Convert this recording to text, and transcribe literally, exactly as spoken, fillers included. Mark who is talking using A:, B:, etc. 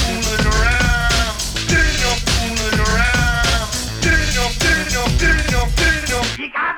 A: fooling around. There ain't no fooling around. There ain't no, there ain't no, there ain't no, there ain't no. You got